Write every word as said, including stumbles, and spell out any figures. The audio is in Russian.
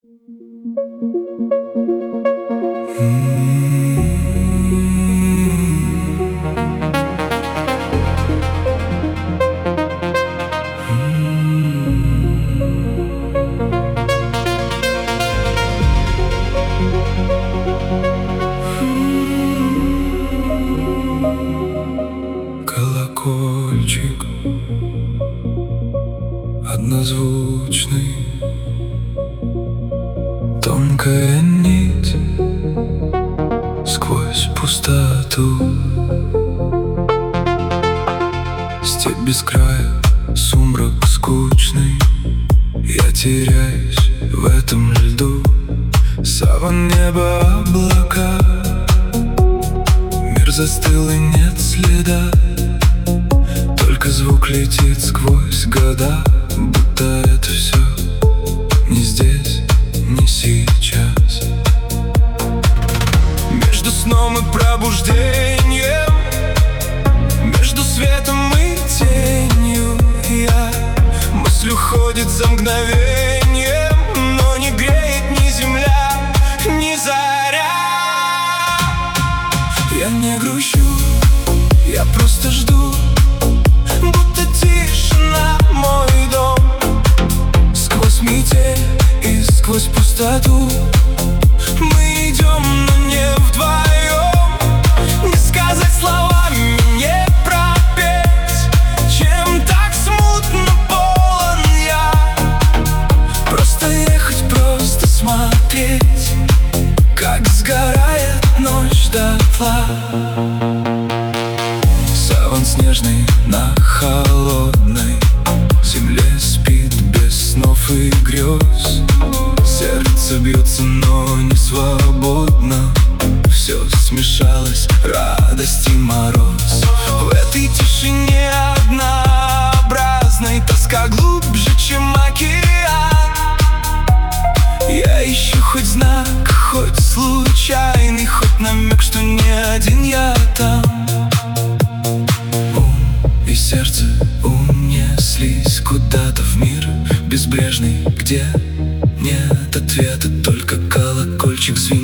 Колокольчик однозвучный, тонкая нить сквозь пустоту. Степь без края, сумрак скучный, я теряюсь в этом льду. Саван, небо, облака, мир застыл и нет следа. Только звук летит сквозь года, будто это все не здесь, не сейчас. Между сном и пробуждением, между светом и тенью я. Мысль уходит за мгновением, но не греет ни земля, ни заря. Я не грущу, я просто жду, будто тишина мой дом. Сквозь метель и сквозь пустоту мы идем, но не вдвоем. Не сказать словами, не пропеть, чем так смутно полон я. Просто ехать, просто смотреть, как сгорает ночь дотла. Саван снежный на холодной земле спит без снов и грез. Сердце бьется, но не свободно. Все смешалось, радость и мороз. В этой тишине однообразной тоска глубже, чем океан. Я ищу хоть знак, хоть случайный, хоть намек, что не один я там. И сердце унеслись куда-то в мир безбрежный, где нет ответа, только колокольчик звенит.